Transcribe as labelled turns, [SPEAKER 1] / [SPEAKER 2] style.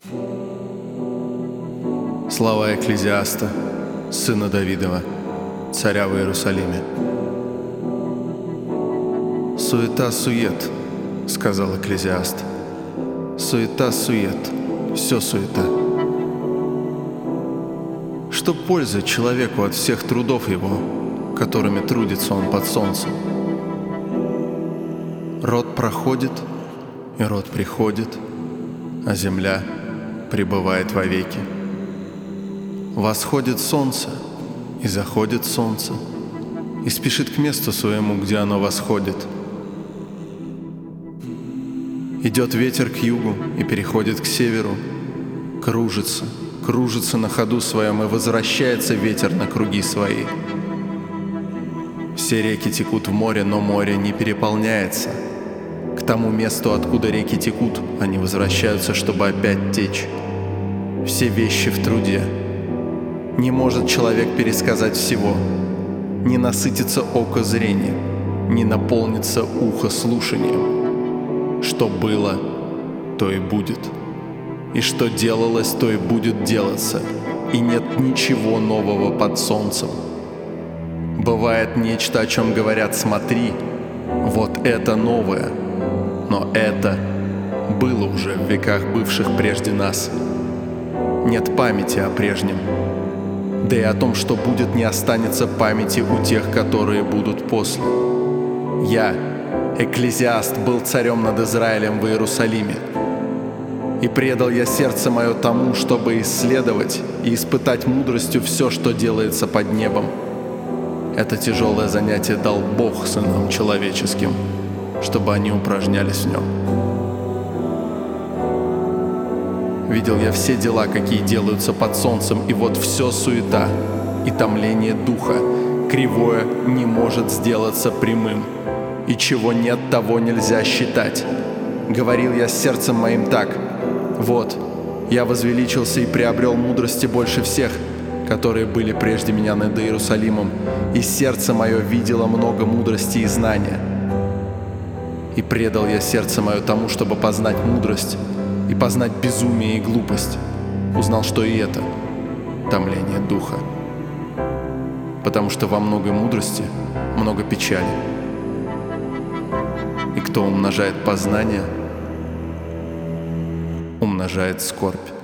[SPEAKER 1] Слова Экклезиаста, сына Давидова, царя в Иерусалиме. «Суета-сует», — сказал Экклезиаст. «Суета-сует, все суета. Что пользы человеку от всех трудов его, которыми трудится он под солнцем? Род проходит, и род приходит, а земля пребывает вовеки. Восходит солнце, и заходит солнце, и спешит к месту своему, где оно восходит. Идет ветер к югу и переходит к северу, кружится на ходу своем, и возвращается ветер на круги свои. Все реки текут в море, но море не переполняется. К тому месту, откуда реки текут, они возвращаются, чтобы опять течь. Все вещи в труде. Не может человек пересказать всего. Не насытится око зрением, не наполнится ухо слушанием. Что было, то и будет. И что делалось, то и будет делаться. И нет ничего нового под солнцем. Бывает нечто, о чем говорят: смотри, вот это новое. Но это было уже в веках, бывших прежде нас. Нет памяти о прежнем. Да и о том, что будет, не останется памяти у тех, которые будут после. Я, Экклезиаст, был царем над Израилем в Иерусалиме. И предал я сердце мое тому, чтобы исследовать и испытать мудростью все, что делается под небом. Это тяжелое занятие дал Бог сынам человеческим, чтобы они упражнялись в нем. Видел я все дела, какие делаются под солнцем, и вот все суета и томление духа. Кривое не может сделаться прямым, и чего нет, того нельзя считать. Говорил я с сердцем моим так: вот, я возвеличился и приобрел мудрости больше всех, которые были прежде меня над Иерусалимом, и сердце мое видело много мудрости и знания. И предал я сердце мое тому, чтобы познать мудрость и познать безумие и глупость. Узнал, что и это томление духа. Потому что во многой мудрости много печали. И кто умножает познание, умножает скорбь.